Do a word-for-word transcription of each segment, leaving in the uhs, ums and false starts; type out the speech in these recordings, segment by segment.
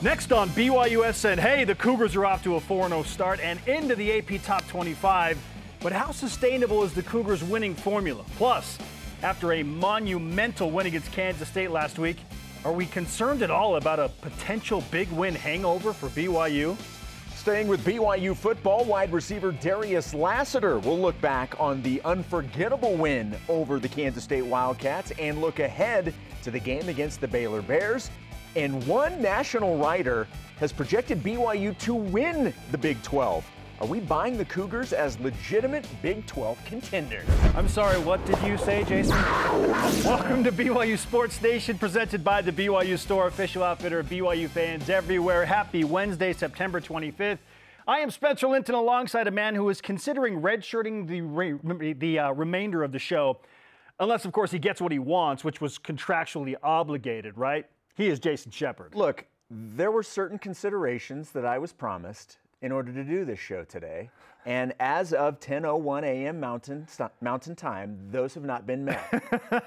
Next on B Y U S N, hey, the Cougars are off to a four and oh start and into the A P Top twenty-five. But how sustainable is the Cougars' winning formula? Plus, after a monumental win against Kansas State last week, are we concerned at all about a potential big win hangover for B Y U? Staying with B Y U football, wide receiver Darius Lassiter will look back on the unforgettable win over the Kansas State Wildcats and look ahead to the game against the Baylor Bears. And one national writer has projected B Y U to win the Big twelve. Are we buying the Cougars as legitimate Big twelve contenders? I'm sorry, what did you say, Jason? Welcome to B Y U Sports Nation, presented by the B Y U Store, official outfitter of B Y U fans everywhere. Happy Wednesday, September twenty-fifth. I am Spencer Linton alongside a man who is considering redshirting the, re- the uh, remainder of the show, unless, of course, he gets what he wants, which was contractually obligated, right? He is Jason Shepard. Look, there were certain considerations that I was promised in order to do this show today. And as of ten oh one a.m. Mountain, Mountain Time, those have not been met.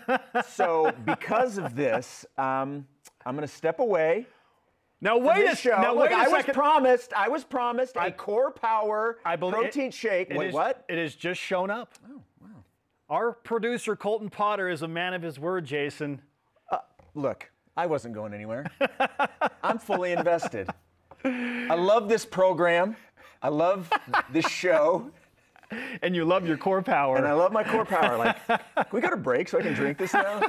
So because of this, um, I'm going to step away. Now wait a show. Now Look, wait a I second. was promised. I was promised I, a Core Power I believe protein it, shake. It Wait, is, what? It has just shown up. Oh, wow. Our producer Colton Potter is a man of his word, Jason. Uh, look, I wasn't going anywhere. I'm fully invested. I love this program. I love this show. And you love your Core Power. And I love my Core Power. Like, can we go to break so I can drink this now?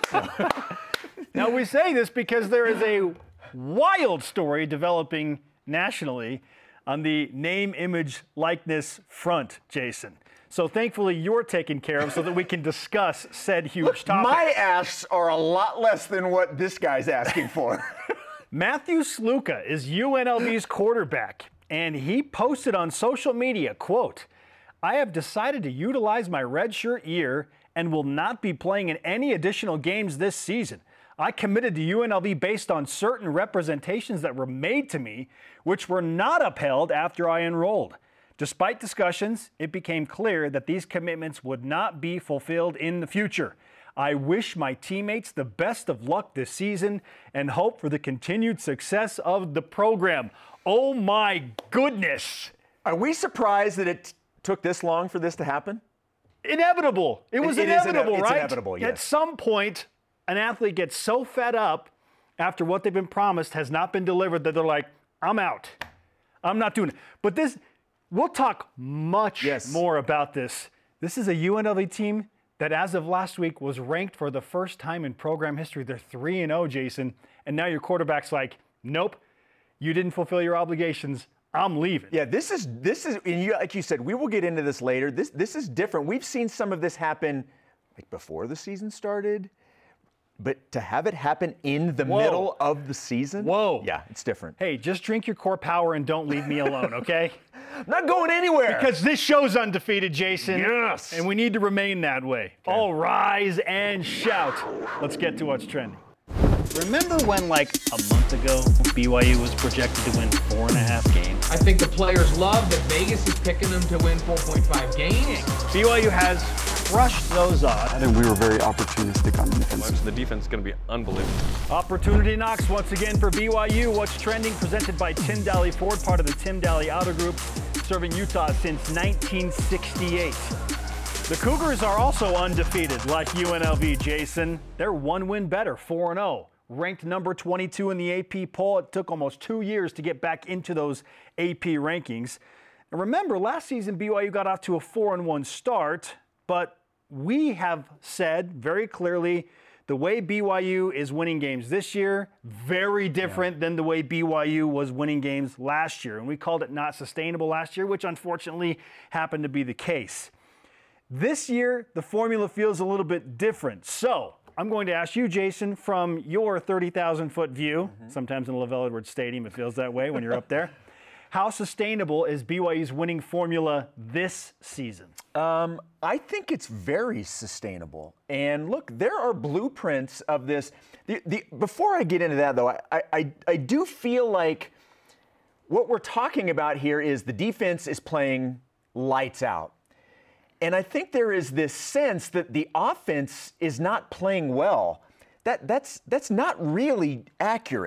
Now, we say this because there is a wild story developing nationally on the name, image, likeness front, Jason. So thankfully you're taken care of so that we can discuss said huge Look, topic. My asks are a lot less than what this guy's asking for. Matthew Sluka is U N L V's quarterback, and he posted on social media, quote, "I have decided to utilize my redshirt year and will not be playing in any additional games this season. I committed to U N L V based on certain representations that were made to me, which were not upheld after I enrolled. Despite discussions, it became clear that these commitments would not be fulfilled in the future. I wish my teammates the best of luck this season and hope for the continued success of the program." Oh my goodness. Are we surprised that it took this long for this to happen? Inevitable. It was it, it inevitable, ine- right? It's inevitable, yes. At some point, an athlete gets so fed up after what they've been promised has not been delivered that they're like, I'm out. I'm not doing it. But this, we'll talk much yes. more about this. This is a U N L V team that as of last week was ranked for the first time in program history. They're three and oh, Jason. And now your quarterback's like, nope, you didn't fulfill your obligations. I'm leaving. Yeah, this is, this is, and you, like you said, we will get into this later. This, this is different. We've seen some of this happen like before the season started. But to have it happen in the Whoa. middle of the season? Whoa. Yeah, it's different. Hey, just drink your Core Power and don't leave me alone, okay? I'm not going anywhere. Because this show's undefeated, Jason. Yes. And we need to remain that way. Okay. All rise and shout. Let's get to what's trending. Remember when, like, a month ago, B Y U was projected to win four and a half games? I think the players love that Vegas is picking them to win four point five games. B Y U has crushed those odds. I think we were very opportunistic on defense. The defense is going to be unbelievable. Opportunity knocks once again for B Y U. What's trending? Presented by Tim Daly Ford, part of the Tim Daly Auto Group, serving Utah since nineteen sixty-eight. The Cougars are also undefeated, like U N L V, Jason. They're one win better, four and oh. Ranked number twenty-two in the A P poll. It took almost two years to get back into those A P rankings. And remember, last season B Y U got off to a four and one start, but we have said very clearly the way B Y U is winning games this year, very different yeah. than the way B Y U was winning games last year. And we called it not sustainable last year, which unfortunately happened to be the case. This year, the formula feels a little bit different. So I'm going to ask you, Jason, from your thirty thousand foot view, mm-hmm. sometimes in LaVell Edwards Stadium it feels that way when you're up there, how sustainable is B Y U's winning formula this season? Um, I think it's very sustainable. And look, there are blueprints of this. The, the, before I get into that, though, I, I, I do feel like what we're talking about here is the defense is playing lights out. And I think there is this sense that the offense is not playing well. That, that's, that's not really accurate.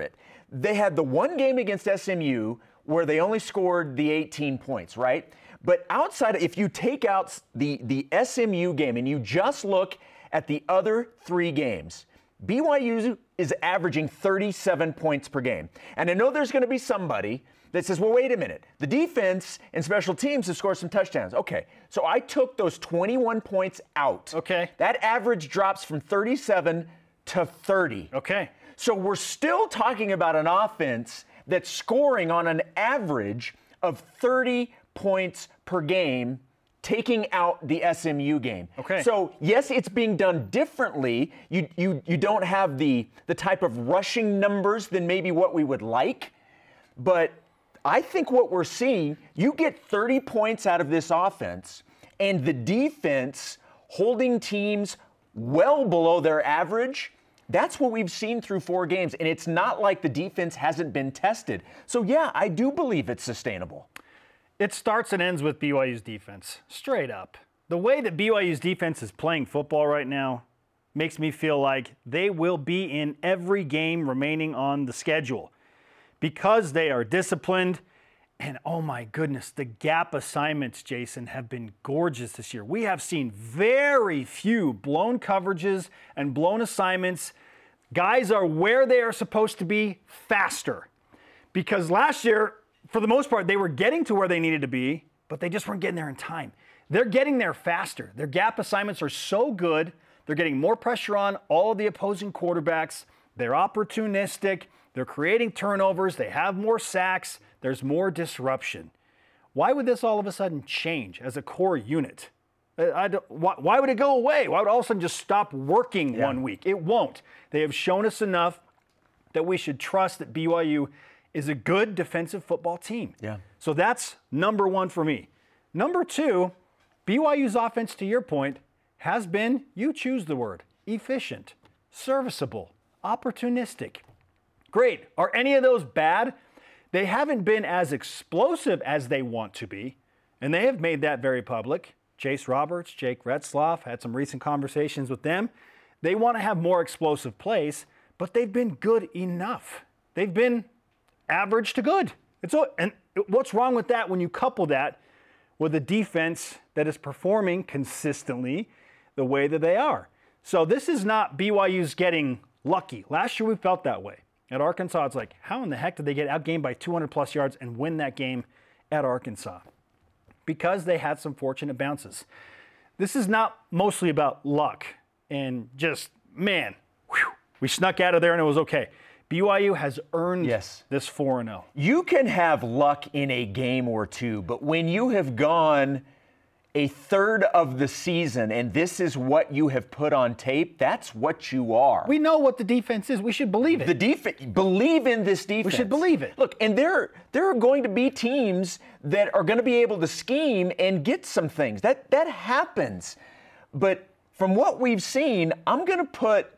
They had the one game against S M U where they only scored the eighteen points, right? But outside, if you take out the, the S M U game and you just look at the other three games, B Y U is averaging thirty-seven points per game. And I know there's going to be somebody that says, well, wait a minute. The defense and special teams have scored some touchdowns. Okay, so I took those twenty-one points out. Okay. That average drops from thirty-seven to thirty. Okay. So we're still talking about an offense that's scoring on an average of thirty points per game, taking out the S M U game. Okay. So yes, it's being done differently. You you you don't have the the type of rushing numbers than maybe what we would like, but I think what we're seeing, you get thirty points out of this offense, and the defense holding teams well below their average. That's what we've seen through four games, and it's not like the defense hasn't been tested. So yeah, I do believe it's sustainable. It starts and ends with B Y U's defense, straight up. The way that B Y U's defense is playing football right now makes me feel like they will be in every game remaining on the schedule because they are disciplined. And oh my goodness, the gap assignments, Jason, have been gorgeous this year. We have seen very few blown coverages and blown assignments. Guys are where they are supposed to be faster. Because last year, for the most part, they were getting to where they needed to be, but they just weren't getting there in time. They're getting there faster. Their gap assignments are so good. They're getting more pressure on all of the opposing quarterbacks. They're opportunistic. They're creating turnovers. They have more sacks. There's more disruption. Why would this all of a sudden change as a core unit? I, I don't, why, why would it go away? Why would all of a sudden just stop working yeah. one week? It won't. They have shown us enough that we should trust that B Y U is a good defensive football team. Yeah. So that's number one for me. Number two, B Y U's offense, to your point, has been, you choose the word, efficient, serviceable, opportunistic. Great. Are any of those bad? They haven't been as explosive as they want to be, and they have made that very public. Chase Roberts, Jake Retzloff, had some recent conversations with them. They want to have more explosive plays, but they've been good enough. They've been average to good. It's all, and what's wrong with that when you couple that with a defense that is performing consistently the way that they are? So this is not B Y U's getting lucky. Last year we felt that way. At Arkansas, it's like, how in the heck did they get outgained by two hundred plus yards and win that game at Arkansas? Because they had some fortunate bounces. This is not mostly about luck and just, man, whew, we snuck out of there and it was okay. B Y U has earned yes. this four and oh. You can have luck in a game or two, but when you have gone a third of the season and this is what you have put on tape, that's what you are. We know what the defense is. We should believe it. The defense, believe in this defense. We should believe it. Look, and there, there are going to be teams that are going to be able to scheme and get some things. That, that happens. But from what we've seen, I'm going to put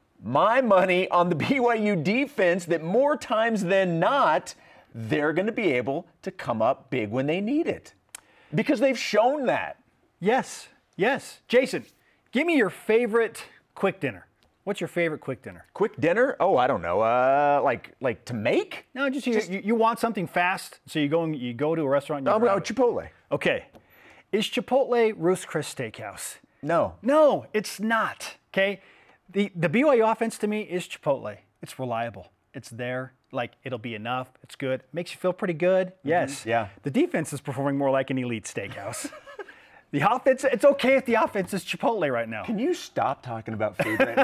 my money on the B Y U defense that more times than not, they're going to be able to come up big when they need it. Because they've shown that. Yes, yes. Jason, give me your favorite quick dinner. What's your favorite quick dinner? Quick dinner? Oh, I don't know. Uh, like like to make? No, just, just you, you want something fast, so you go and you go to a restaurant. And you oh, no, Chipotle. Okay. Is Chipotle Ruth's Chris Steakhouse? No. No, it's not. Okay. The the B Y U offense to me is Chipotle. It's reliable. It's there. Like, it'll be enough. It's good. Makes you feel pretty good. Yes. Mm-hmm. Yeah. The defense is performing more like an elite steakhouse. The offense, it's okay if the offense is Chipotle right now. Can you stop talking about food right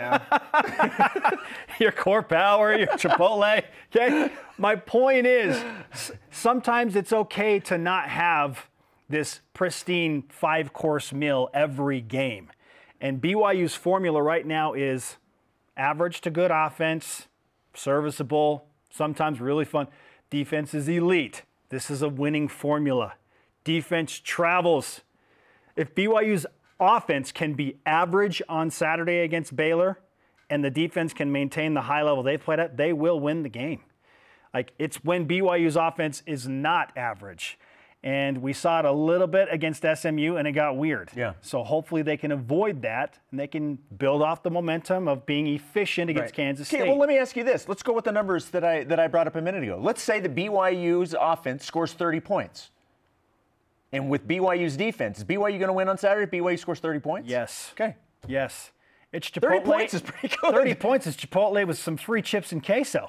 now? Your core power, your Chipotle. Okay. My point is, sometimes it's okay to not have this pristine five-course meal every game. And B Y U's formula right now is average to good offense, serviceable, sometimes really fun. Defense is elite. This is a winning formula. Defense travels. If B Y U's offense can be average on Saturday against Baylor and the defense can maintain the high level they've played at, they will win the game. Like, it's when B Y U's offense is not average And we saw it a little bit against S M U, and it got weird. Yeah. So hopefully they can avoid that, and they can build off the momentum of being efficient against Right. Kansas Okay, State. well, let me ask you this. Let's go with the numbers that I that I brought up a minute ago. Let's say that B Y U's offense scores thirty points. And with B Y U's defense, is B Y U going to win on Saturday? B Y U scores thirty points? Yes. Okay. Yes. It's Chipotle. thirty points is pretty good. thirty points is Chipotle with some free chips and queso.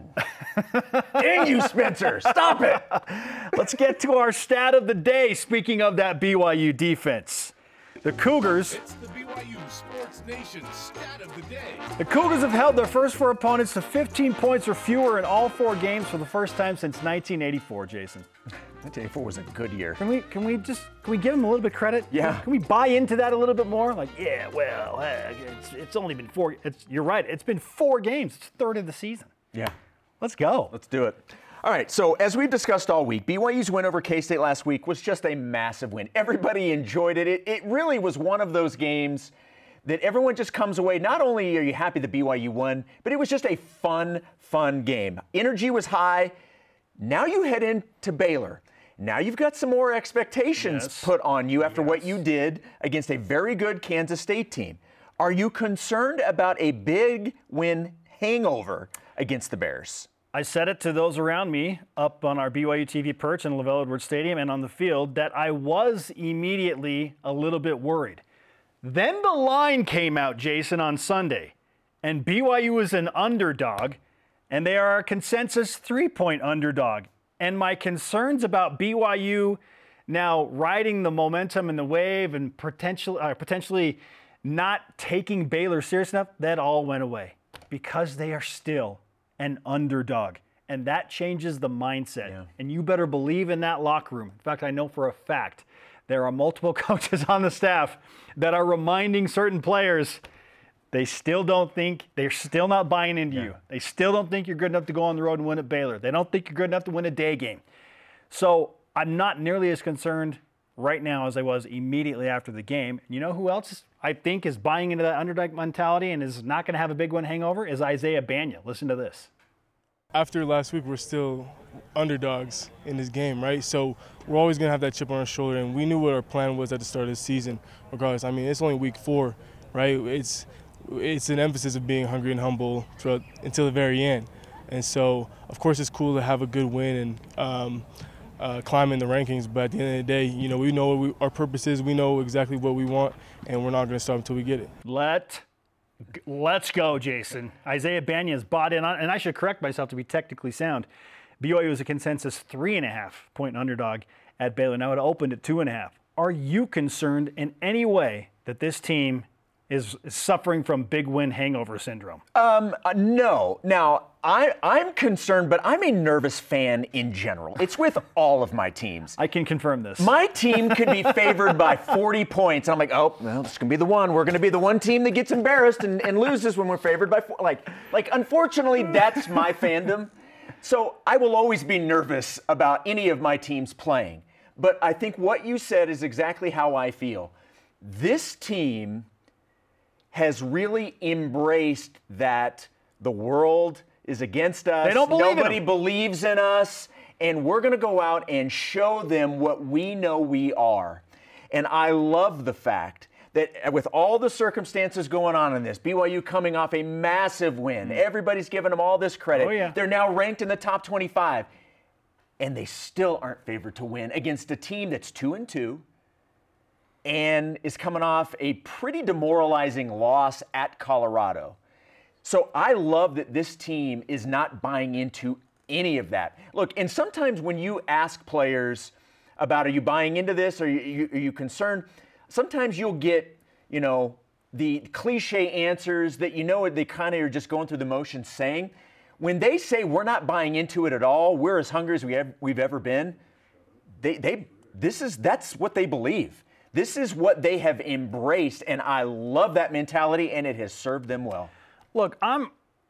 Dang you, Spencer. Stop it. Let's get to our stat of the day. Speaking of that B Y U defense, the Cougars. It's the B Y U Sports Nation stat of the day. The Cougars have held their first four opponents to fifteen points or fewer in all four games for the first time since nineteen eighty-four. Jason, nineteen eighty-four was a good year. can we can we just can we give them a little bit of credit? Yeah. Can we buy into that a little bit more? Like, yeah, well, uh, it's it's only been four. It's you're right. It's been four games. It's a third of the season. Yeah. Let's go. Let's do it. All right, so as we've discussed all week, B Y U's win over K-State last week was just a massive win. Everybody enjoyed it. It, it really was one of those games that everyone just comes away, not only are you happy that B Y U won, but it was just a fun, fun game. Energy was high. Now you head into Baylor. Now you've got some more expectations Yes. put on you after what Yes. you did against a very good Kansas State team. Are you concerned about a big win hangover against the Bears? I said it to those around me up on our B Y U T V perch in LaVell Edwards Stadium and on the field that I was immediately a little bit worried. Then the line came out, Jason, on Sunday, and B Y U was an underdog, and they are a consensus three-point underdog. And my concerns about B Y U now riding the momentum and the wave and potential, uh, potentially not taking Baylor serious enough, that all went away because they are still an underdog. And that changes the mindset. Yeah. And you better believe in that locker room. In fact, I know for a fact there are multiple coaches on the staff that are reminding certain players they still don't think, they're still not buying into you. They still don't think you're good enough to go on the road and win at Baylor. They don't think you're good enough to win a day game. So I'm not nearly as concerned right now as I was immediately after the game. And you know who else I think is buying into that underdog mentality and is not going to have a big one hangover is Isaiah Banya. Listen to this. After last week, we're still underdogs in this game, right? So we're always going to have that chip on our shoulder, and we knew what our plan was at the start of the season, regardless. I mean, it's only week four, right? It's it's an emphasis of being hungry and humble throughout until the very end. And so, of course, it's cool to have a good win and um, uh, climb in the rankings, but at the end of the day, you know, we know what we, our purpose is, we know exactly what we want, and we're not going to stop until we get it. Let Let's go, Jason. Isaiah Banya is bought in on, and I should correct myself to be technically sound. B Y U is a consensus three and a half point underdog at Baylor. Now it opened at two and a half. Are you concerned in any way that this team is, is suffering from big win hangover syndrome? Um, uh, no. Now, I, I'm concerned, but I'm a nervous fan in general. It's with all of my teams. I can confirm this. My team could be favored by forty points, and I'm like, oh, well, this is going to be the one. We're going to be the one team that gets embarrassed and, and loses when we're favored by four. Like, like, unfortunately, that's my fandom. So I will always be nervous about any of my teams playing. But I think what you said is exactly how I feel. This team has really embraced that the world is against us. They don't believe in Nobody them. believes in us, and we're going to go out and show them what we know we are. And I love the fact that with all the circumstances going on in this, B Y U coming off a massive win, everybody's giving them all this credit. Oh, yeah. They're now ranked in the top twenty-five, and they still aren't favored to win against a team that's two and two and is coming off a pretty demoralizing loss at Colorado. So I love that this team is not buying into any of that. Look, and sometimes when you ask players about, are you buying into this? Are you, are you concerned? Sometimes you'll get, you know, the cliche answers that you know they kind of are just going through the motions saying. When they say we're not buying into it at all, we're as hungry as we have, we've ever been, they, they, this is, that's what they believe. This is what they have embraced, and I love that mentality, and it has served them well. Look, I'm,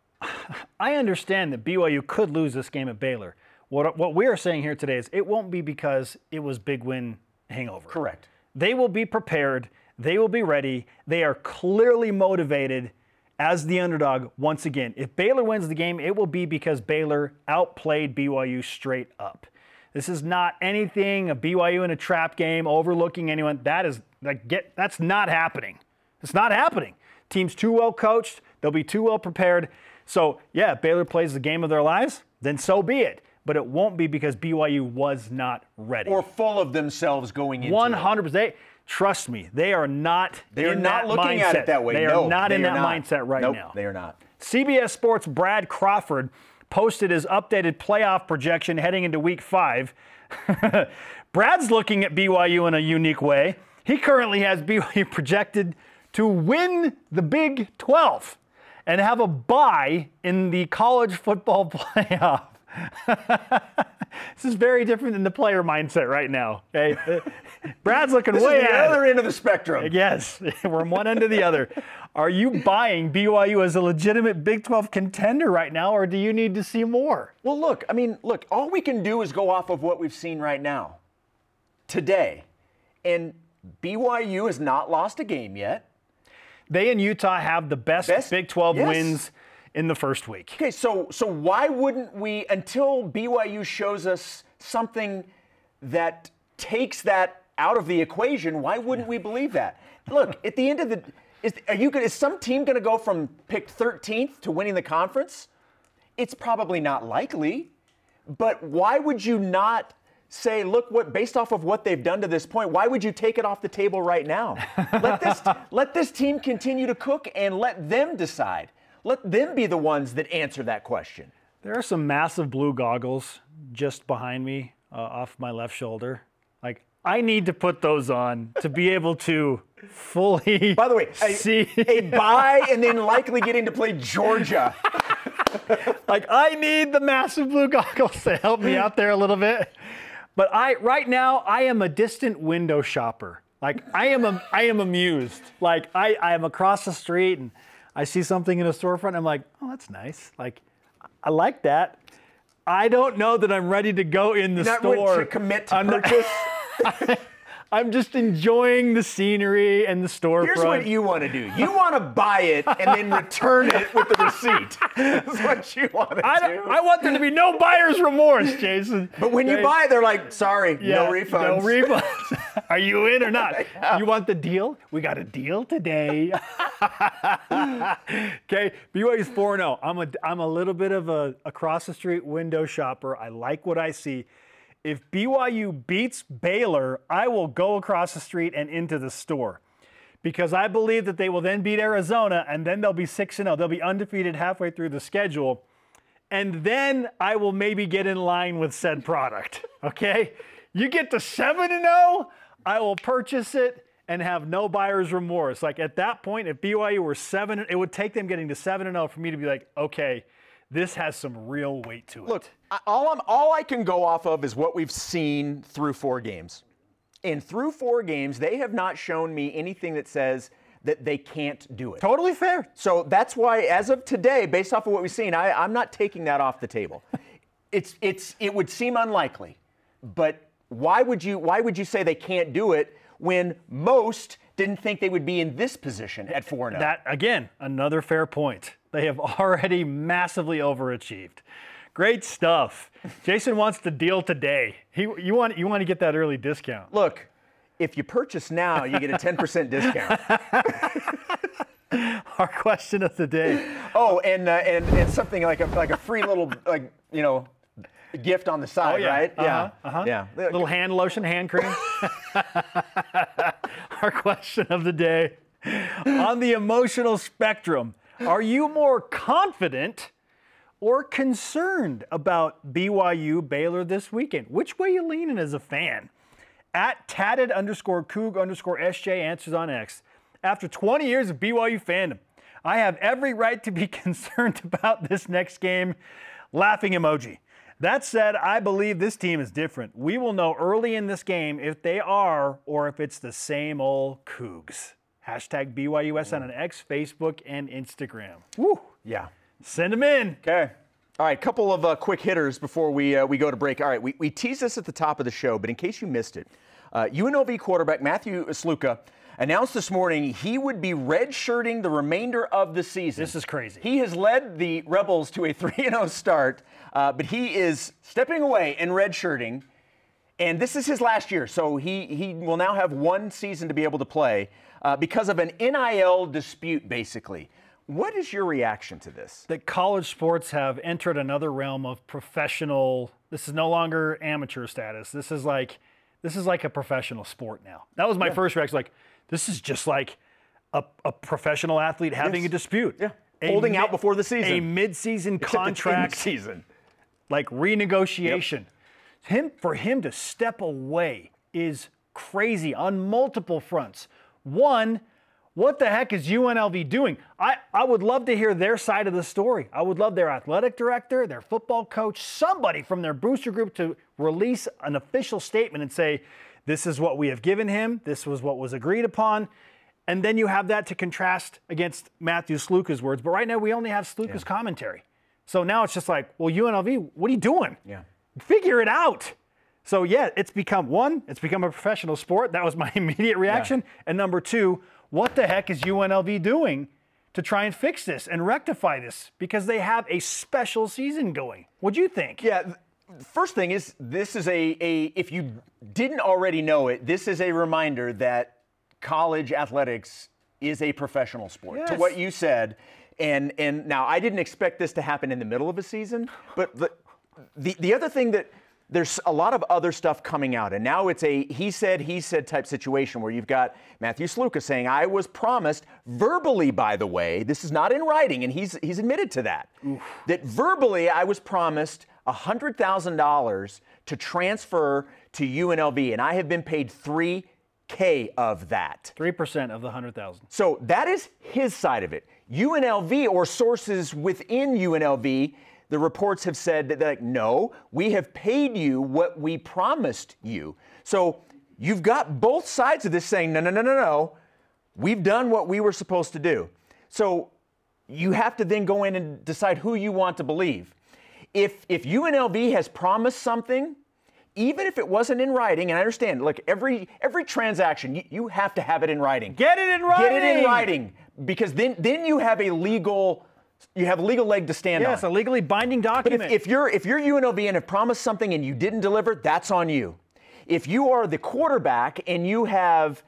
I understand that B Y U could lose this game at Baylor. What, what we are saying here today is it won't be because it was big win hangover. Correct. They will be prepared. They will be ready. They are clearly motivated as the underdog once again. If Baylor wins the game, it will be because Baylor outplayed B Y U straight up. This is not anything, a B Y U in a trap game, overlooking anyone. That is, like, get, that's not happening. It's not happening. Team's too well coached. They'll be too well prepared. So, yeah, if Baylor plays the game of their lives, then so be it. But it won't be because B Y U was not ready. Or full of themselves going into one hundred percent. They, trust me, they are not They are in not that looking mindset. at it that way. They no, are not they in are that not. mindset right nope, now. They are not. C B S Sports' Brad Crawford posted his updated playoff projection heading into week five. Brad's looking at B Y U in a unique way. He currently has B Y U projected to win the Big twelve and have a bye in the college football playoff. This is very different than the player mindset right now. Okay, Brad's looking This way is the ahead. other end of the spectrum. Yes, we're from one end to the other. Are you buying B Y U as a legitimate Big twelve contender right now, or do you need to see more? Well, look, I mean, look, all we can do is go off of what we've seen right now, today. And B Y U has not lost a game yet. They and Utah have the best, Best- Big twelve yes. wins in the first week. Okay, so so why wouldn't we, until B Y U shows us something that takes that out of the equation, why wouldn't we believe that? Look, at the end of the, is, are you gonna, is some team going to go from picked thirteenth to winning the conference? It's probably not likely, but why would you not say, look, what based off of what they've done to this point, why would you take it off the table right now? let this let this team continue to cook and let them decide. Let them be the ones that answer that question. There are some massive blue goggles just behind me, uh, off my left shoulder. Like, I need to put those on to be able to fully By the way, a, see. a bye and then likely getting to play Georgia. Like, I need the massive blue goggles to help me out there a little bit. But I, right now, I am a distant window shopper. Like, I am, a, I am amused. Like, I, I am across the street and I see something in a storefront. I'm like, oh, that's nice. Like, I like that. I don't know that I'm ready to go in the Not store. ready to commit to I'm not- purchase. I'm just enjoying the scenery and the storefront. Here's what you want to do. You want to buy it and then return it with the receipt. That's what you want to I, do. don't, I want there to be no buyer's remorse, Jason. But when you Okay? buy it, they're like, sorry, Yeah, no refunds. No refunds. Are you in or not? You want the deal? We got a deal today. Okay, B Y U's four and oh. I'm a, I'm a little bit of a across the street window shopper. I like what I see. If B Y U beats Baylor, I will go across the street and into the store because I believe that they will then beat Arizona and then they'll be six and oh. They'll be undefeated halfway through the schedule. And then I will maybe get in line with said product, okay? You get to seven and oh, I will purchase it and have no buyer's remorse. Like, at that point, if B Y U were seven, it would take them getting to seven and oh for me to be like, okay, this has some real weight to it. Look, I- all, I'm, all I can go off of is what we've seen through four games. And through four games, they have not shown me anything that says that they can't do it. Totally fair. So that's why, as of today, based off of what we've seen, I, I'm not taking that off the table. It's, it's, it would seem unlikely, but why would you, why would you say they can't do it when most didn't think they would be in this position at four and oh? That, again, another fair point. They have already massively overachieved. Great stuff. Jason wants the deal today. He, you want, you want to get that early discount. Look, if you purchase now, you get a ten percent discount. Our question of the day. Oh, and, uh, and and something like a like a free little like you know gift on the side, Oh, yeah. right? Uh-huh, uh-huh. yeah. Little hand lotion, hand cream. Our question of the day. On the emotional spectrum, are you more confident or concerned about B Y U Baylor this weekend? Which way you leaning as a fan? At tatted underscore Coug underscore S J answers on X. After twenty years of B Y U fandom, I have every right to be concerned about this next game. Laughing emoji. That said, I believe this team is different. We will know early in this game if they are or if it's the same old Cougs. Hashtag B Y U S N on X, Facebook, and Instagram. Woo. Yeah. Send them in. Okay. All right, couple of uh, quick hitters before we uh, we go to break. All right, we, we teased this at the top of the show, but in case you missed it, uh, U N L V quarterback Matthew Sluka announced this morning he would be redshirting the remainder of the season. This is crazy. He has led the Rebels to a three and oh start, uh, but he is stepping away and redshirting. And this is his last year, so he, he will now have one season to be able to play uh, because of an N I L dispute, basically. What is your reaction to this? That college sports have entered another realm of professional. This is no longer amateur status. This is like this is like a professional sport now. That was my yeah. first reaction. Like, this is just like a, a professional athlete having yes. a dispute. Yeah, a holding mid, out before the season. A mid-season contract. Season. Like renegotiation. Yep. Him for him to step away is crazy on multiple fronts. One, what the heck is U N L V doing? I, I would love to hear their side of the story. I would love their athletic director, their football coach, somebody from their booster group to release an official statement and say, this is what we have given him, this was what was agreed upon. And then you have that to contrast against Matthew Sluka's words. But right now we only have Sluka's yeah. commentary. So now it's just like, well, U N L V, what are you doing? Yeah. Figure it out. So yeah, it's become one, it's become a professional sport. That was my immediate reaction. Yeah. And number two, what the heck is U N L V doing to try and fix this and rectify this? Because they have a special season going. What'd you think? Yeah, first thing is, this is a, a if you didn't already know it, this is a reminder that college athletics is a professional sport. Yes. To what you said, and and now I didn't expect this to happen in the middle of a season, but the the, the other thing that there's a lot of other stuff coming out, and now it's a he said, he said type situation where you've got Matthew Sluka saying, I was promised verbally, by the way, this is not in writing, and he's he's admitted to that, Oof. that verbally I was promised one hundred thousand dollars to transfer to U N L V, and I have been paid three K of that. three percent of the one hundred thousand dollars. So that is his side of it. U N L V, or sources within U N L V, the reports have said that, like, no, we have paid you what we promised you. So you've got both sides of this saying, no, no, no, no, no, we've done what we were supposed to do. So you have to then go in and decide who you want to believe. If if U N L V has promised something, even if it wasn't in writing, and I understand, look, every every transaction, you, you have to have it in writing. Get it in writing. Get it in writing, because then then you have a legal. You have a legal leg to stand yes, on. Yes, a legally binding document. But if, if you're if you're U N L V and have promised something and you didn't deliver, that's on you. If you are the quarterback and you have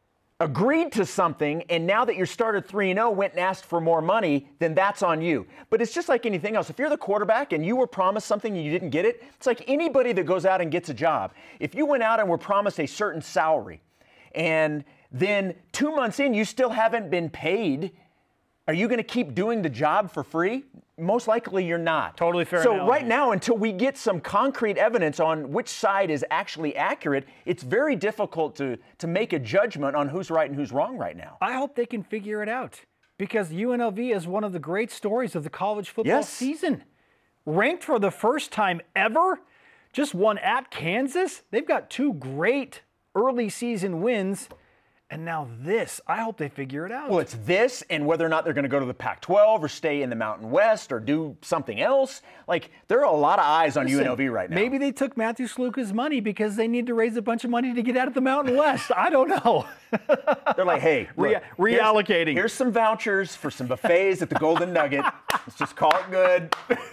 agreed to something and now that you're started three and oh went and asked for more money, then that's on you. But it's just like anything else. If you're the quarterback and you were promised something and you didn't get it, it's like anybody that goes out and gets a job. If you went out and were promised a certain salary and then two months in you still haven't been paid, are you going to keep doing the job for free? Most likely you're not. Totally fair So analogy. right now, until we get some concrete evidence on which side is actually accurate, it's very difficult to, to make a judgment on who's right and who's wrong right now. I hope they can figure it out, because U N L V is one of the great stories of the college football yes. season. Ranked for the first time ever, just won at Kansas. They've got two great early season wins. And now this, I hope they figure it out. Well, it's this and whether or not they're going to go to the Pac twelve or stay in the Mountain West or do something else. Like, there are a lot of eyes on Listen, U N L V right now. Maybe they took Matthew Sluka's money because they need to raise a bunch of money to get out of the Mountain West. I don't know. They're like, hey, look, Re- reallocating. Here's, here's some vouchers for some buffets at the Golden Nugget. Let's just call it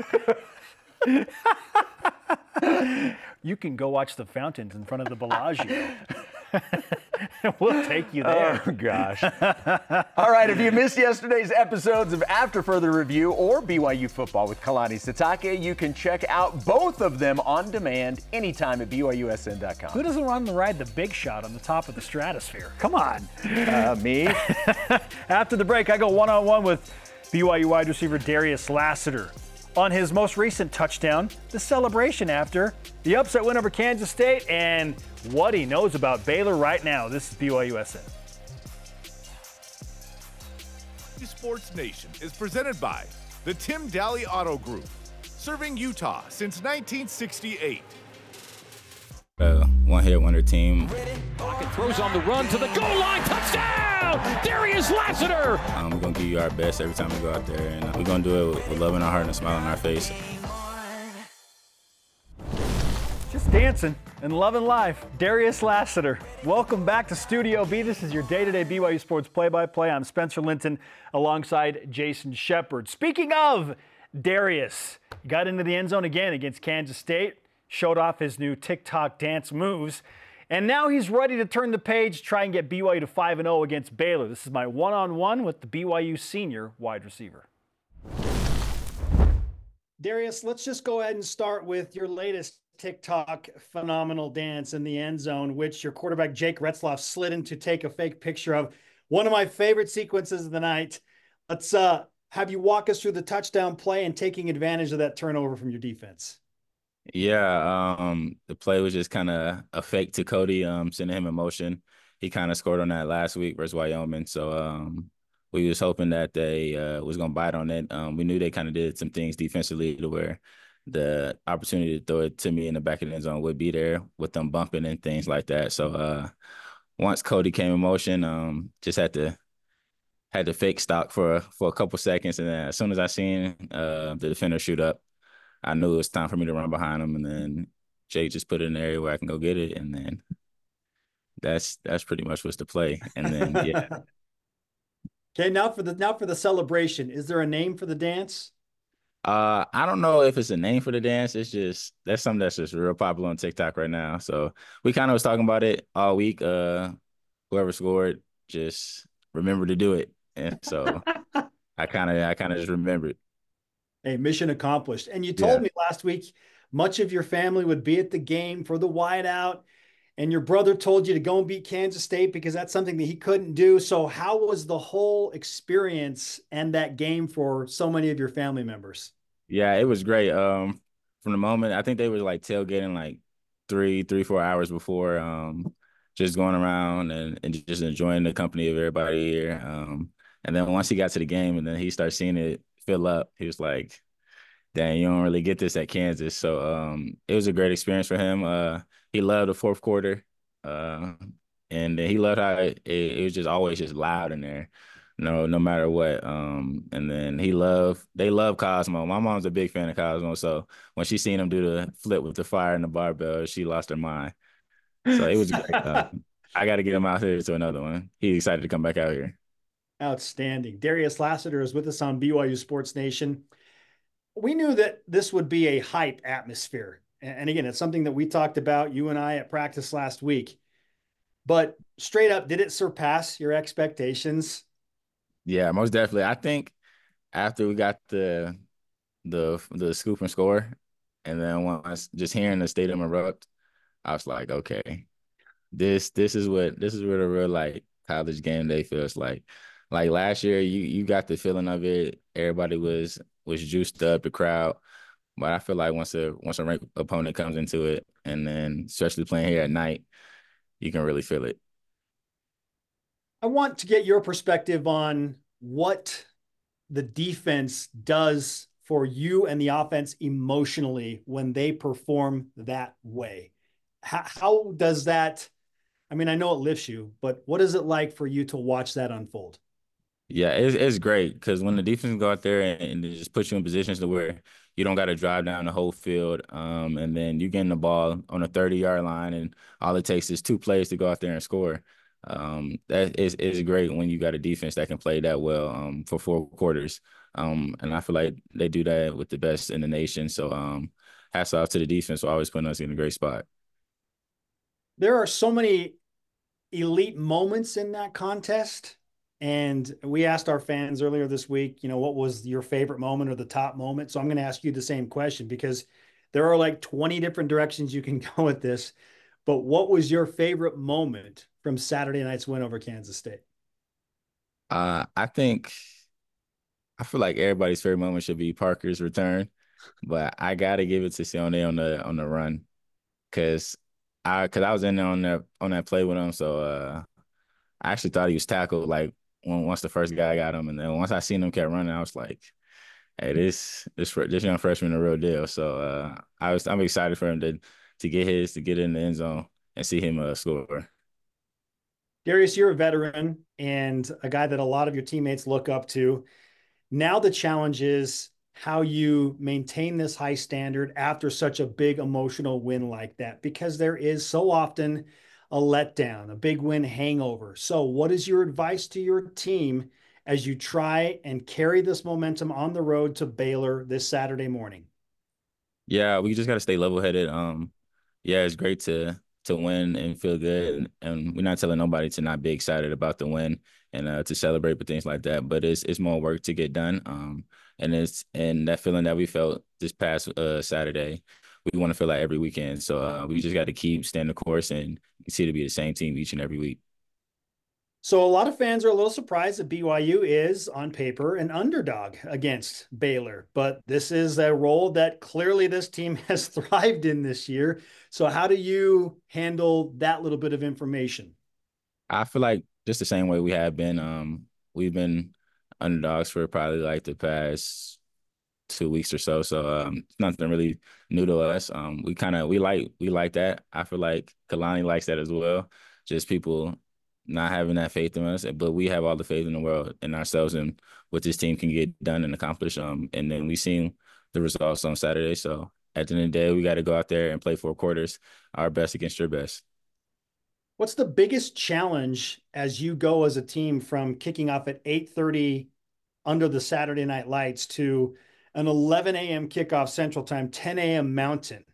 good. You can go watch the fountains in front of the Bellagio. We'll take you there. Oh, gosh. All right, if you missed yesterday's episodes of After Further Review or B Y U Football with Kalani Sitake, you can check out both of them on demand anytime at B Y U S N dot com. Who doesn't want to ride the big shot on the top of the stratosphere? Come on. Uh, me? After the break, I go one-on-one with B Y U wide receiver Darius Lassiter on his most recent touchdown, the celebration after the upset win over Kansas State, and what he knows about Baylor right now. This is B Y U S N. Sports Nation is presented by the Tim Daly Auto Group, serving Utah since nineteen sixty-eight. Uh, one hit wonder team. Pocket throws on the run to the goal line. Touchdown! Darius Lassiter! Um, we're going to give you our best every time we go out there, and uh, we're going to do it with, with love in our heart and a smile on our face. Just dancing and loving life. Darius Lassiter. Welcome back to Studio B. This is your day-to-day B Y U Sports play-by-play. I'm Spencer Linton alongside Jason Shepard. Speaking of Darius, got into the end zone again against Kansas State. showed off his new TikTok dance moves, and now he's ready to turn the page, try and get B Y U to five and oh against Baylor. This is my one-on-one with the B Y U senior wide receiver. Darius, let's just go ahead and start with your latest TikTok phenomenal dance in the end zone, which your quarterback Jake Retzloff slid in to take a fake picture of. One of my favorite sequences of the night. Let's uh, have you walk us through the touchdown play and taking advantage of that turnover from your defense. Yeah, um, the play was just kind of a fake to Cody, um, sending him in motion. He kind of scored on that last week versus Wyoming, so um, we was hoping that they uh, was going to bite on it. Um, we knew they kind of did some things defensively to where the opportunity to throw it to me in the back of the end zone would be there with them bumping and things like that. So uh, once Cody came in motion, um, just had to had to fake stock for for a couple seconds, and then as soon as I seen uh, the defender shoot up, I knew it was time for me to run behind him, and then Jake just put it in the area where I can go get it, and then that's that's pretty much what's the play. And then yeah. Okay, now for the now for the celebration. Is there a name for the dance? Uh, I don't know if it's a name for the dance. It's just that's something that's just real popular on TikTok right now. So we kind of was talking about it all week. Uh, whoever scored, just remember to do it. And so I kind of I kind of just remembered. Hey, mission accomplished. And you told yeah. me last week much of your family would be at the game for the whiteout. And your brother told you to go and beat Kansas State because that's something that he couldn't do. So how was the whole experience and that game for so many of your family members? Yeah, it was great. Um, from the moment, I think they were like tailgating like three, three, four hours before, um, just going around and, and just enjoying the company of everybody here. Um, and then once he got to the game and then he started seeing it fill up, he was like, dang, you don't really get this at Kansas. So um, it was a great experience for him. Uh, he loved the fourth quarter, uh, and he loved how it, it was just always just loud in there, no, no matter what. Um, and then he loved, they love Cosmo. My mom's a big fan of Cosmo, so when she seen him do the flip with the fire and the barbell, she lost her mind. So it was great. uh, I got to get him out here to another one. He's excited to come back out here. Outstanding. Darius Lassiter is with us on B Y U Sports Nation. We knew that this would be a hype atmosphere. And again, it's something that we talked about, you and I, at practice last week. But straight up, did it surpass your expectations? Yeah, most definitely. I think after we got the the the scoop and score, and then once just hearing the stadium erupt, I was like, okay, this this is what this is what a real like college game day feels like. Like last year, you you got the feeling of it. Everybody was was juiced up, the crowd. But I feel like once a once a ranked opponent comes into it, and then especially playing here at night, you can really feel it. I want to get your perspective on what the defense does for you and the offense emotionally when they perform that way. How, how does that, I mean, I know it lifts you, but what is it like for you to watch that unfold? Yeah, it's, it's great because when the defense go out there and, and just put you in positions to where you don't got to drive down the whole field, um, and then you getting the ball on a thirty-yard line, and all it takes is two plays to go out there and score. Um, that is is great when you got a defense that can play that well um, for four quarters. Um, and I feel like they do that with the best in the nation. So um, hats off to the defense for always putting us in a great spot. There are so many elite moments in that contest. And we asked our fans earlier this week, you know, what was your favorite moment or the top moment? So I'm going to ask you the same question because there are like twenty different directions you can go with this. But what was your favorite moment from Saturday night's win over Kansas State? Uh, I think I feel like everybody's favorite moment should be Parker's return, but I got to give it to Sione on the on the run because I because I was in there on that on that play with him. So uh, I actually thought he was tackled like. When, once the first guy got him, and then once I seen him kept running, I was like, "Hey, this this this young freshman a real deal." So uh, I was I'm excited for him to to get his to get in the end zone and see him uh, score. Darius, you're a veteran and a guy that a lot of your teammates look up to. Now the challenge is how you maintain this high standard after such a big emotional win like that, because there is so often a letdown, a big win hangover. So what is your advice to your team as you try and carry this momentum on the road to Baylor this Saturday morning? Yeah, we just got to stay level-headed. Um, yeah, it's great to to win and feel good, and, and we're not telling nobody to not be excited about the win and uh, to celebrate with things like that. But it's it's more work to get done. Um, and it's and that feeling that we felt this past uh, Saturday, we want to feel like every weekend. So uh, we just got to keep staying the course and continue to be the same team each and every week. So a lot of fans are a little surprised that B Y U is, on paper, an underdog against Baylor. But this is a role that clearly this team has thrived in this year. So how do you handle that little bit of information? I feel like just the same way we have been. Um, we've been underdogs for probably like the past two weeks or so. So um, it's nothing really new to us. Um, we kind of we like we like that. I feel like Kalani likes that as well. Just people not having that faith in us, but we have all the faith in the world in ourselves and what this team can get done and accomplish. Um, and then we seen the results on Saturday. So at the end of the day, we got to go out there and play four quarters, our best against your best. What's the biggest challenge as you go as a team from kicking off at eight thirty under the Saturday night lights to an eleven a.m. kickoff Central Time, ten a.m. Mountain?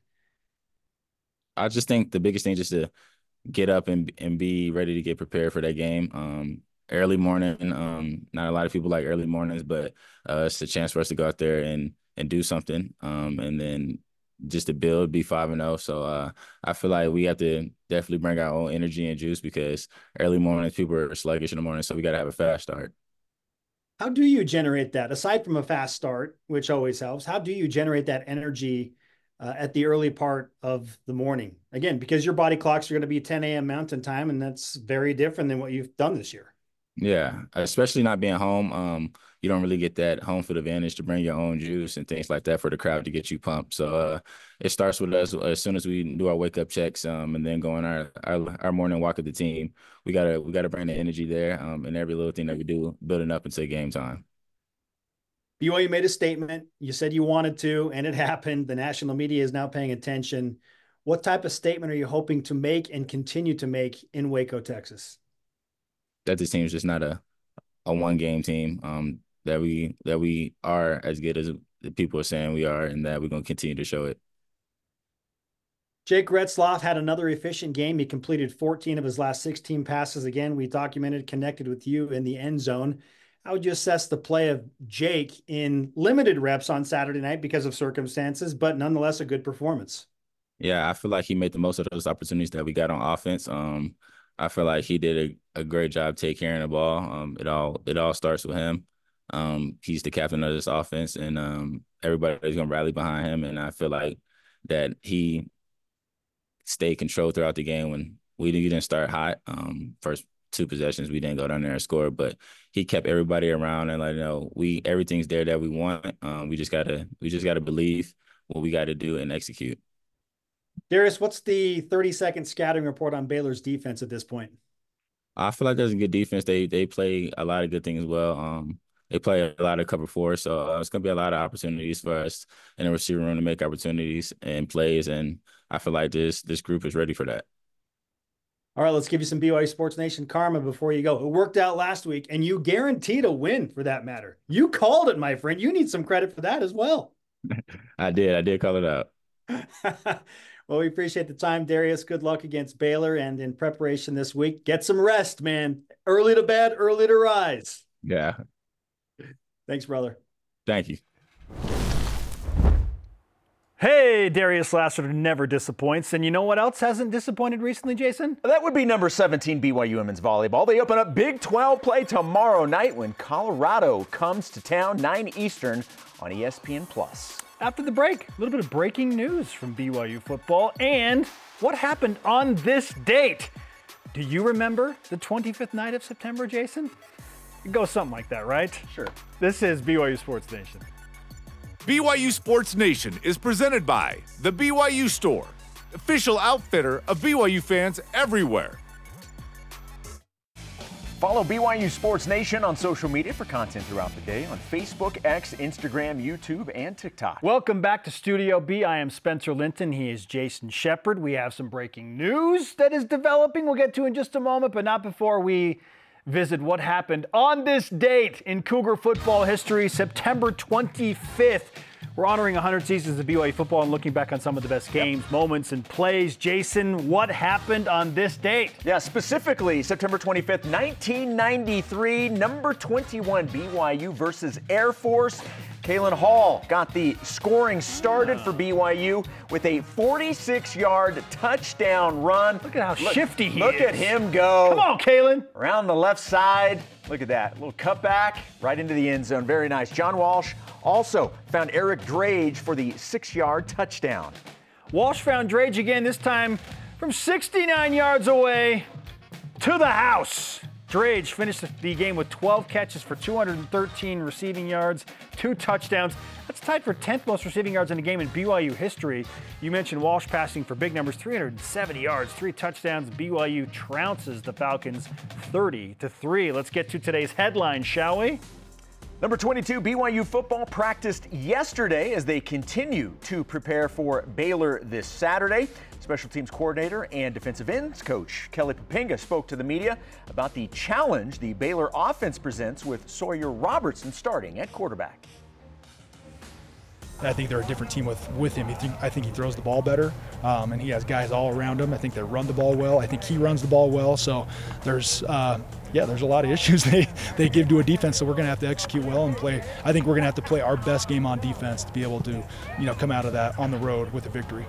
I just think the biggest thing is just to get up and and be ready to get prepared for that game. Um, early morning, um, not a lot of people like early mornings, but uh, it's a chance for us to go out there and and do something. Um, and then just to build, be five and zero. So uh, I feel like we have to definitely bring our own energy and juice because early mornings people are sluggish in the morning, so we got to have a fast start. How do you generate that aside from a fast start, which always helps? How do you generate that energy Uh, at the early part of the morning? Again, because your body clocks are going to be ten a.m. Mountain Time, and that's very different than what you've done this year. Yeah, especially not being home. Um, you don't really get that home field advantage to bring your own juice and things like that for the crowd to get you pumped. So uh, it starts with us as soon as we do our wake up checks, um, and then go on our, our our morning walk with the team. We gotta we gotta bring the energy there, um, and every little thing that we do, building up until game time. B Y U made a statement. You said you wanted to, and it happened. The national media is now paying attention. What type of statement are you hoping to make and continue to make in Waco, Texas? That this team is just not a, a one game team. Um, that we that we are as good as the people are saying we are, and that we're going to continue to show it. Jake Retzloff had another efficient game. He completed fourteen of his last sixteen passes. Again, we documented, connected with you in the end zone. How would you assess the play of Jake in limited reps on Saturday night because of circumstances, but nonetheless a good performance? Yeah, I feel like he made the most of those opportunities that we got on offense. Um, I feel like he did a, a great job taking care of the ball. Um, it all it all starts with him. Um, he's the captain of this offense, and um, everybody's gonna rally behind him. And I feel like that he stayed controlled throughout the game when we didn't start hot. Um, first two possessions, we didn't go down there and score, but he kept everybody around and like, you know, we everything's there that we want. Um, we just gotta we just gotta believe what we got to do and execute. Darius, what's the thirty second scouting report on Baylor's defense at this point? I feel like there's a good defense. They they play a lot of good things well. Um, they play a lot of cover four, so uh, it's gonna be a lot of opportunities for us in the receiver room to make opportunities and plays. And I feel like this this group is ready for that. All right, let's give you some B Y U Sports Nation karma before you go. It worked out last week, and you guaranteed a win for that matter. You called it, my friend. You need some credit for that as well. I did. I did call it out. Well, we appreciate the time, Darius. Good luck against Baylor and in preparation this week. Get some rest, man. Early to bed, early to rise. Yeah. Thanks, brother. Thank you. Hey, Darius Lassiter never disappoints. And you know what else hasn't disappointed recently, Jason? That would be number seventeen B Y U Women's Volleyball. They open up Big twelve play tomorrow night when Colorado comes to town, nine Eastern on E S P N plus. After the break, a little bit of breaking news from B Y U football and what happened on this date. Do you remember the twenty-fifth night of September, Jason? It goes something like that, right? Sure. This is B Y U Sports Nation. B Y U Sports Nation is presented by The B Y U Store, official outfitter of B Y U fans everywhere. Follow B Y U Sports Nation on social media for content throughout the day on Facebook, X, Instagram, YouTube, and TikTok. Welcome back to Studio B. I am Spencer Linton. He is Jason Shepard. We have some breaking news that is developing we'll get to in just a moment, but not before we visit what happened on this date in Cougar football history, September twenty-fifth. We're honoring one hundred seasons of B Y U football and looking back on some of the best games, yep. moments, and plays. Jason, what happened on this date? Yeah, specifically September twenty-fifth, nineteen ninety-three, number twenty-one B Y U versus Air Force. Kalen Hall got the scoring started for B Y U with a forty-six-yard touchdown run. Look at how look, shifty he look is. Look at him go. Come on, Kalen. Around the left side. Look at that. Little cutback right into the end zone. Very nice. John Walsh also found Eric Drage for the six-yard touchdown. Walsh found Drage again, this time from sixty-nine yards away to the house. Drage finished the game with twelve catches for two hundred thirteen receiving yards, two touchdowns. That's tied for tenth most receiving yards in a game in B Y U history. You mentioned Walsh passing for big numbers, three hundred seventy yards, three touchdowns. B Y U trounces the Falcons thirty to three. Let's get to today's headline, shall we? Number twenty-two, B Y U football practiced yesterday as they continue to prepare for Baylor this Saturday. Special teams coordinator and defensive ends coach Kelly Poppinga spoke to the media about the challenge the Baylor offense presents with Sawyer Robertson starting at quarterback. I think they're a different team with, with him. I think he throws the ball better, um, and he has guys all around him. I think they run the ball well. I think he runs the ball well. So there's, uh, yeah, there's a lot of issues they, they give to a defense. So we're going to have to execute well and play. I think we're going to have to play our best game on defense to be able to, you know, come out of that on the road with a victory.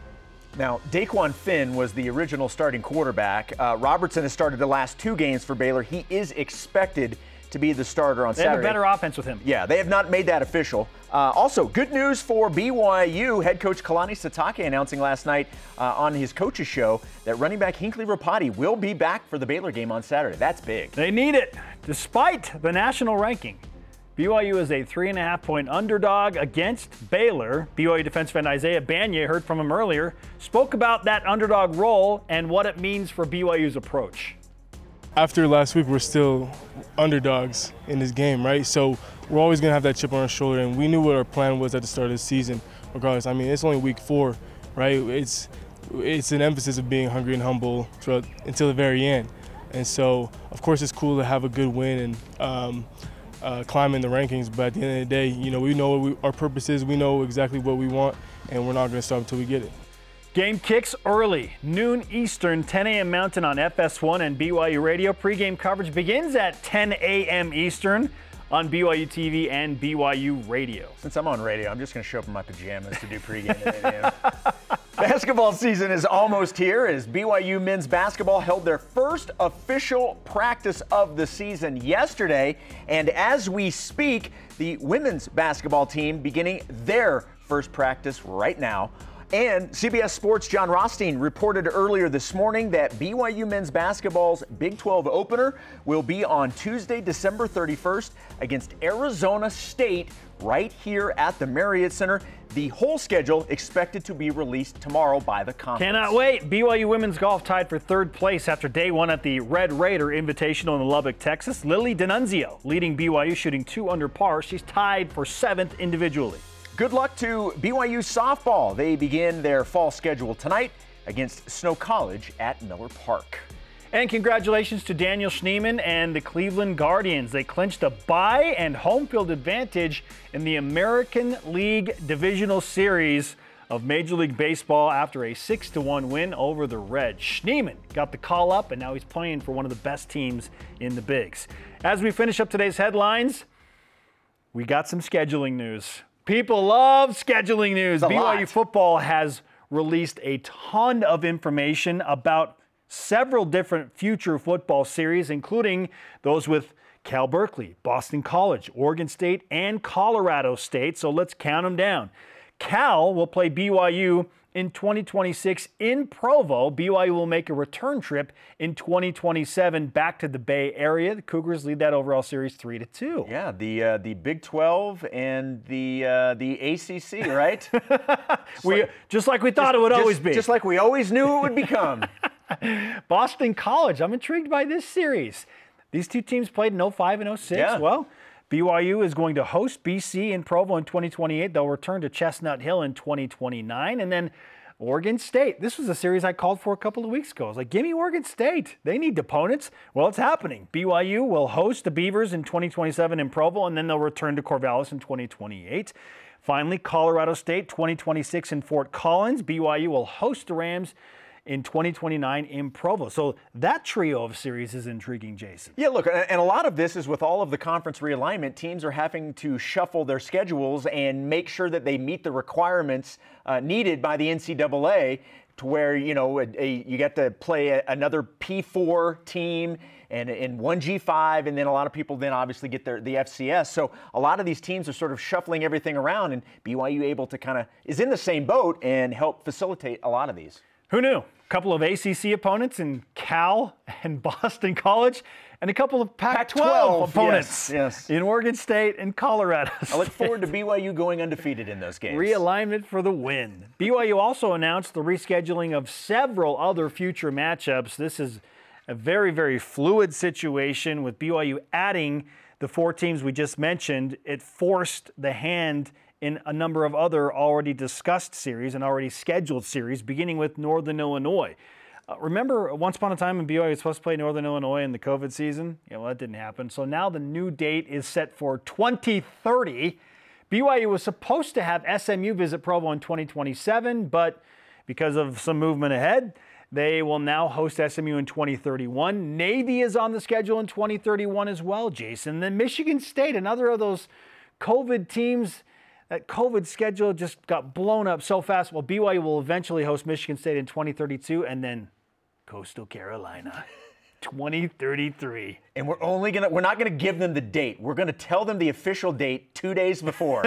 Now, Daquan Finn was the original starting quarterback. Uh, Robertson has started the last two games for Baylor. He is expected to be the starter on they Saturday. They have a better offense with him. Yeah, they have not made that official. Uh, also, good news for B Y U. Head coach Kalani Sitake announcing last night uh, on his coach's show that running back Hinckley Rapati will be back for the Baylor game on Saturday. That's big. They need it. Despite the national ranking, B Y U is a three and a half point underdog against Baylor. B Y U defensive end Isaiah Banye, heard from him earlier, spoke about that underdog role and what it means for B Y U's approach. After last week, we're still underdogs in this game, right? So we're always going to have that chip on our shoulder, and we knew what our plan was at the start of the season, regardless. I mean, it's only week four, right? It's it's an emphasis of being hungry and humble throughout until the very end. And so, of course, it's cool to have a good win and um, uh, climb in the rankings, but at the end of the day, you know, we know what we, our purpose is, we know exactly what we want, and we're not going to stop until we get it. Game kicks early, noon Eastern, ten a.m. Mountain on F S one and B Y U Radio. Pre-game coverage begins at ten a.m. Eastern on B Y U T V and B Y U Radio. Since I'm on radio, I'm just going to show up in my pajamas to do pregame at eight a.m. Basketball season is almost here as B Y U men's basketball held their first official practice of the season yesterday. And as we speak, the women's basketball team beginning their first practice right now. And C B S Sports' John Rothstein reported earlier this morning that B Y U men's basketball's Big twelve opener will be on Tuesday, December thirty-first against Arizona State right here at the Marriott Center. The whole schedule expected to be released tomorrow by the conference. Cannot wait. B Y U women's golf tied for third place after day one at the Red Raider Invitational in Lubbock, Texas. Lily D'Annunzio leading B Y U, shooting two under par. She's tied for seventh individually. Good luck to B Y U softball. They begin their fall schedule tonight against Snow College at Miller Park. And congratulations to Daniel Schneemann and the Cleveland Guardians. They clinched a bye and home field advantage in the American League Divisional Series of Major League Baseball after a six to one win over the Reds. Schneemann got the call up, and now he's playing for one of the best teams in the Bigs. As we finish up today's headlines, we got some scheduling news. People love scheduling news. B Y U football has released a ton of information about several different future football series, including those with Cal Berkeley, Boston College, Oregon State, and Colorado State. So let's count them down. Cal will play B Y U in twenty twenty-six in Provo. B Y U will make a return trip in twenty twenty-seven back to the Bay Area. The Cougars lead that overall series three to two. Yeah, the uh, the Big twelve and the uh, the A C C, right? just we like, just like we thought just, it would just, always be. Just like we always knew it would become. Boston College. I'm intrigued by this series. These two teams played in oh five and oh six. Yeah. Well, B Y U is going to host B C in Provo in twenty twenty-eight. They'll return to Chestnut Hill in twenty twenty-nine. And then Oregon State. This was a series I called for a couple of weeks ago. I was like, give me Oregon State. They need opponents. Well, it's happening. B Y U will host the Beavers in twenty twenty-seven in Provo, and then they'll return to Corvallis in twenty twenty-eight. Finally, Colorado State, twenty twenty-six in Fort Collins. B Y U will host the Rams in twenty twenty-nine in Provo. So that trio of series is intriguing, Jason. Yeah, look, and a lot of this is with all of the conference realignment. Teams are having to shuffle their schedules and make sure that they meet the requirements uh, needed by the N C double A, to where, you know, a, a, you get to play a, another P four team and in one G five, and then a lot of people then obviously get their the F C S. So a lot of these teams are sort of shuffling everything around, and B Y U able to kind of is in the same boat and help facilitate a lot of these. Who knew? A couple of A C C opponents in Cal and Boston College, and a couple of Pac twelve opponents yes, yes. in Oregon State and Colorado State. I look forward to B Y U going undefeated in those games. Realignment for the win. B Y U also announced the rescheduling of several other future matchups. This is a very, very fluid situation with B Y U adding the four teams we just mentioned. It forced the hand in a number of other already discussed series and already scheduled series, beginning with Northern Illinois. Uh, remember, once upon a time when B Y U was supposed to play Northern Illinois in the COVID season? Yeah, well, that didn't happen. So now the new date is set for twenty thirty. B Y U was supposed to have S M U visit Provo in twenty twenty-seven, but because of some movement ahead, they will now host S M U in twenty thirty-one. Navy is on the schedule in twenty thirty-one as well, Jason. Then Michigan State, another of those COVID teams. That COVID schedule just got blown up so fast. Well, B Y U will eventually host Michigan State in twenty thirty-two, and then Coastal Carolina, twenty thirty-three. And we're only gonna, we're not gonna give them the date. We're gonna tell them the official date two days before,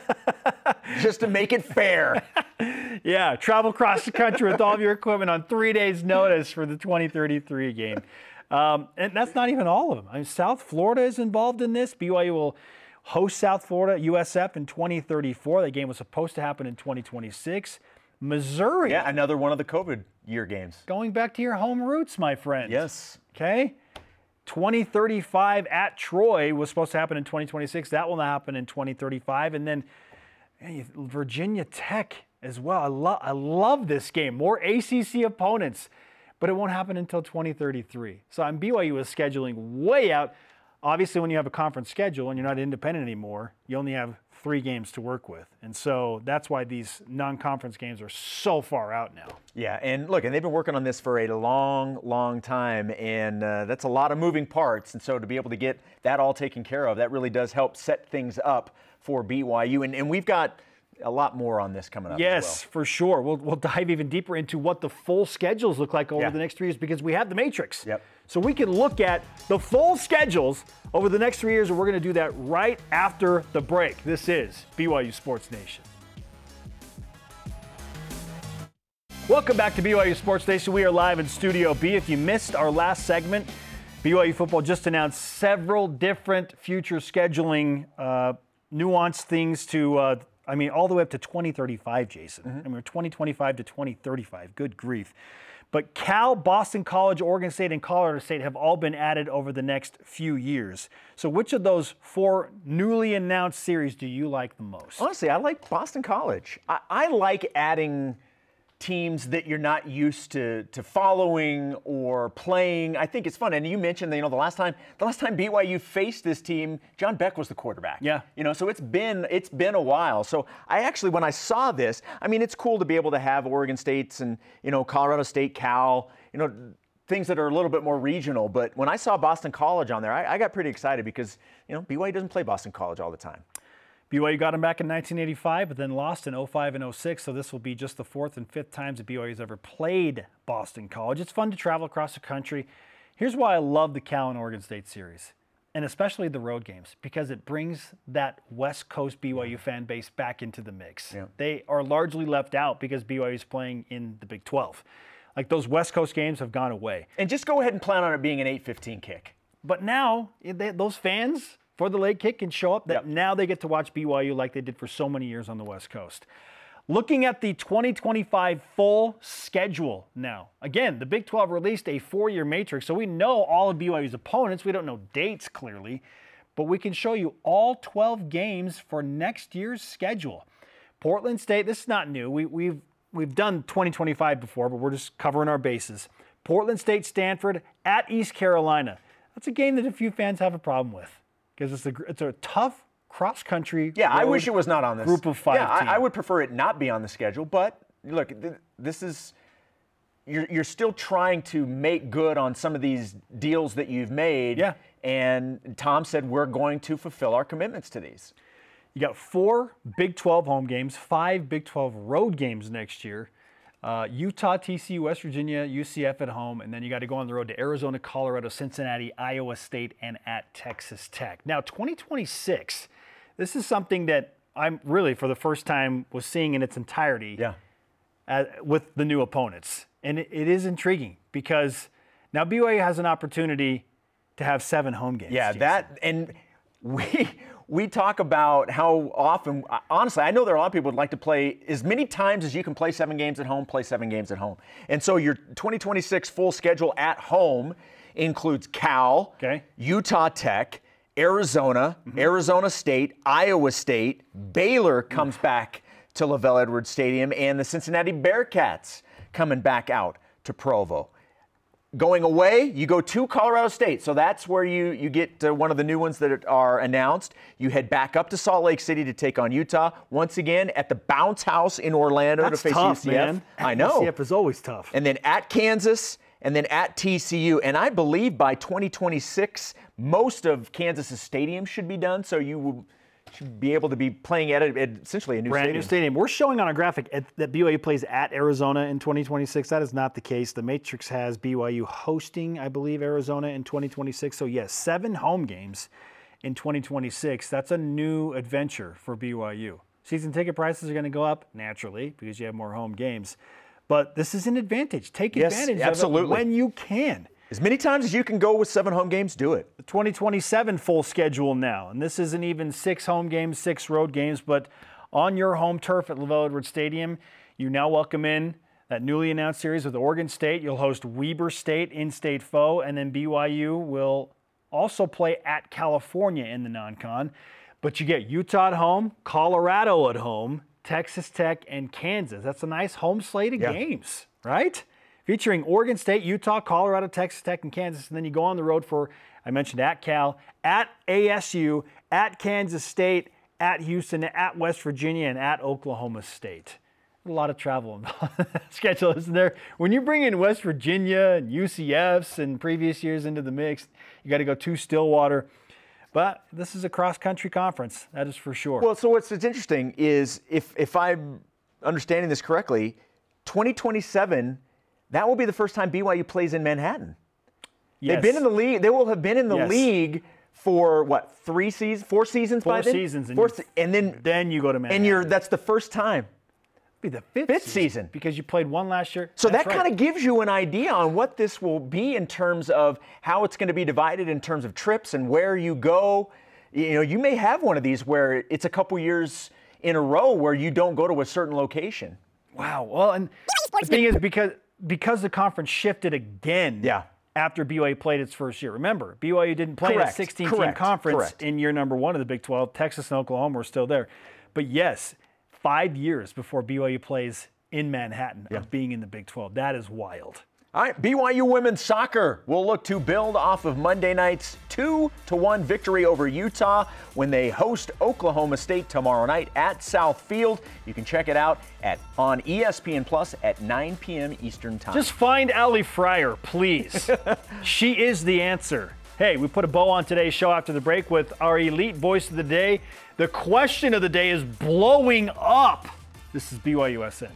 just to make it fair. Yeah, travel across the country with all of your equipment on three days' notice for the twenty thirty-three game. Um, and that's not even all of them. I mean, South Florida is involved in this. B Y U will host South Florida U S F in twenty thirty-four. That game was supposed to happen in twenty twenty-six. Missouri. Yeah, another one of the COVID year games. Going back to your home roots, my friend. Yes. Okay. twenty thirty-five at Troy was supposed to happen in twenty twenty-six. That will not happen in twenty thirty-five. And then man, Virginia Tech as well. I, lo- I love this game. More A C C opponents, but it won't happen until twenty thirty-three. So I'm B Y U is scheduling way out. Obviously, when you have a conference schedule and you're not independent anymore, you only have three games to work with. And so that's why these non-conference games are so far out now. Yeah, and look, and they've been working on this for a long, long time, and uh, that's a lot of moving parts. And so to be able to get that all taken care of, that really does help set things up for B Y U. And, and we've got a lot more on this coming up. Yes, as well. for sure. We'll, we'll dive even deeper into what the full schedules look like over yeah. the next three years because we have the matrix. Yep. So we can look at the full schedules over the next three years, and we're going to do that right after the break. This is B Y U Sports Nation. Welcome back to B Y U Sports Nation. We are live in Studio B. If you missed our last segment, B Y U football just announced several different future scheduling uh, nuanced things to uh, I mean, all the way up to twenty thirty-five, Jason. Mm-hmm. I mean, we're twenty twenty-five to twenty thirty-five. Good grief. But Cal, Boston College, Oregon State, and Colorado State have all been added over the next few years. So which of those four newly announced series do you like the most? Honestly, I like Boston College. I, I like adding teams that you're not used to to following or playing. I think it's fun. And you mentioned that, you know, the last time the last time B Y U faced this team, John Beck was the quarterback. Yeah. You know, so it's been it's been a while. So I actually, when I saw this, I mean, it's cool to be able to have Oregon State's and, you know, Colorado State, Cal, you know, things that are a little bit more regional. But when I saw Boston College on there, I, I got pretty excited because, you know, B Y U doesn't play Boston College all the time. B Y U got him back in nineteen eighty-five, but then lost in oh five and oh six, so this will be just the fourth and fifth times that B Y U's ever played Boston College. It's fun to travel across the country. Here's why I love the Cal and Oregon State series, and especially the road games, because it brings that West Coast B Y U fan base back into the mix. Yeah. They are largely left out because B Y U is playing in the Big twelve. Like, those West Coast games have gone away. And just go ahead and plan on it being an eight fifteen kick. But now, they, those fans for the late kick can show up, that yep. now they get to watch B Y U like they did for so many years on the West Coast. Looking at the twenty twenty-five full schedule now. Again, the Big twelve released a four-year matrix, so we know all of B Y U's opponents. We don't know dates clearly, but we can show you all twelve games for next year's schedule. Portland State, this is not new. We, we've, we've done twenty twenty-five before, but we're just covering our bases. Portland State, Stanford, at East Carolina. That's a game that a few fans have a problem with, because it's a, it's a tough cross-country. Yeah, I road wish it was not on this. Group of five Yeah, team. I, I would prefer it not be on the schedule, but look, th- this is, you're, you're still trying to make good on some of these deals that you've made. Yeah. And Tom said, we're going to fulfill our commitments to these. You got four Big twelve home games, five Big twelve road games next year. Uh, Utah, T C U, West Virginia, U C F at home, and then you got to go on the road to Arizona, Colorado, Cincinnati, Iowa State, and at Texas Tech. Now, twenty twenty-six, this is something that I'm really, for the first time, was seeing in its entirety Yeah. uh, with the new opponents. And it, it is intriguing because now B Y U has an opportunity to have seven home games. Yeah, Jason. that, and we we talk about how often, honestly, I know there are a lot of people who would like to play as many times as you can play seven games at home, play seven games at home. And so your twenty twenty-six full schedule at home includes Cal, okay. Utah Tech, Arizona, mm-hmm. Arizona State, Iowa State, Baylor comes back to LaVell Edwards Stadium, and the Cincinnati Bearcats coming back out to Provo. Going away, you go to Colorado State. So that's where you, you get uh, one of the new ones that are announced. You head back up to Salt Lake City to take on Utah. Once again, at the Bounce House in Orlando That's to face tough, U C F. Man. I know. U C F is always tough. And then at Kansas, and then at T C U. And I believe by twenty twenty-six, most of Kansas's stadiums should be done. So you will should be able to be playing at, a, at essentially a new Brand stadium. new stadium. We're showing on a graphic at, that B Y U plays at Arizona in twenty twenty-six. That is not the case. The Matrix has B Y U hosting, I believe, Arizona in twenty twenty-six. So, yes, seven home games in twenty twenty-six. That's a new adventure for B Y U. Season ticket prices are going to go up naturally because you have more home games. But this is an advantage. Take Yes, advantage absolutely. of it when you can. As many times as you can go with seven home games, do it. The twenty twenty-seven full schedule now, and this isn't even six home games, six road games, but on your home turf at LaVell Edwards Stadium, you now welcome in that newly announced series with Oregon State. You'll host Weber State, in-state foe, and then B Y U will also play at California in the non-con. But you get Utah at home, Colorado at home, Texas Tech, and Kansas. That's a nice home slate of yeah. games, right? Featuring Oregon State, Utah, Colorado, Texas Tech, and Kansas. And then you go on the road for, I mentioned, at Cal, at A S U, at Kansas State, at Houston, at West Virginia, and at Oklahoma State. A lot of travel involved in that schedule, isn't there? When you bring in West Virginia and U C Fs and previous years into the mix, you got to go to Stillwater. But this is a cross-country conference, that is for sure. Well, so what's interesting is, if if I'm understanding this correctly, twenty twenty-seven, that will be the first time B Y U plays in Manhattan. Yes. They've been in the league. They will have been in the Yes. league for what, three seasons, four seasons Four by then? seasons, and Four you- se- and then then you go to Manhattan. and you're that's the first time. It'll be the fifth, Fifth season. because you played one last year. So That's that right. kind of gives you an idea on what this will be in terms of how it's going to be divided in terms of trips and where you go. You know, you may have one of these where it's a couple years in a row where you don't go to a certain location. Wow. Well, and the thing is, because because the conference shifted again Yeah. after B Y U played its first year. Remember, B Y U didn't play in a Correct, sixteen-team correct, conference correct. in year number one of the Big twelve. Texas and Oklahoma were still there. But yes, five years before B Y U plays in Manhattan of being in the Big twelve. That is wild. All right, B Y U women's soccer will look to build off of Monday night's two to one victory over Utah when they host Oklahoma State tomorrow night at South Field. You can check it out at on E S P N Plus at nine p.m. Eastern Time. Just find Allie Fryer, please. She is the answer. Hey, we put a bow on today's show after the break with our elite voice of the day. The question of the day is blowing up. This is B Y U S N.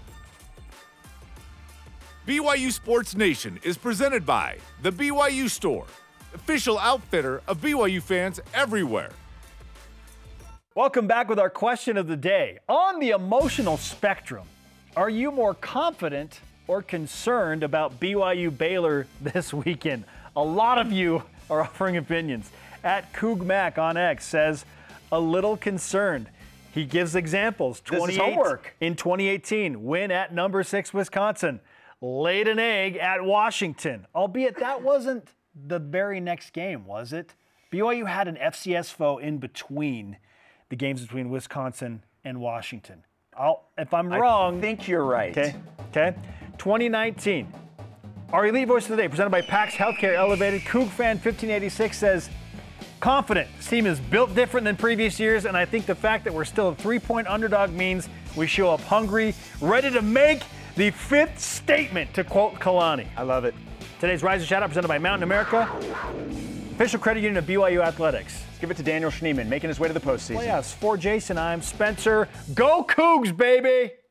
B Y U Sports Nation is presented by The B Y U Store, official outfitter of B Y U fans everywhere. Welcome back with our question of the day. On the emotional spectrum, are you more confident or concerned about B Y U Baylor this weekend? A lot of you are offering opinions. At Cougmac on X says, a little concerned. He gives examples. This is homework. In twenty eighteen, win at number six Wisconsin. Laid an egg at Washington, albeit that wasn't the very next game, was it? B Y U had an F C S foe in between the games between Wisconsin and Washington. I'll, if I'm wrong, I think you're right. Okay, okay. twenty nineteen, our elite voice of the day, presented by Pax Healthcare Elevated. Coug Fan fifteen eighty-six says, confident. This team is built different than previous years, and I think the fact that we're still a three-point underdog means we show up hungry, ready to make the fifth statement, to quote Kalani. I love it. Today's Rise and Shout Out presented by Mountain America, official credit union of B Y U Athletics. Let's give it to Daniel Schneemann, making his way to the postseason. Well, yes, for Jason, I'm Spencer. Go Cougs, baby!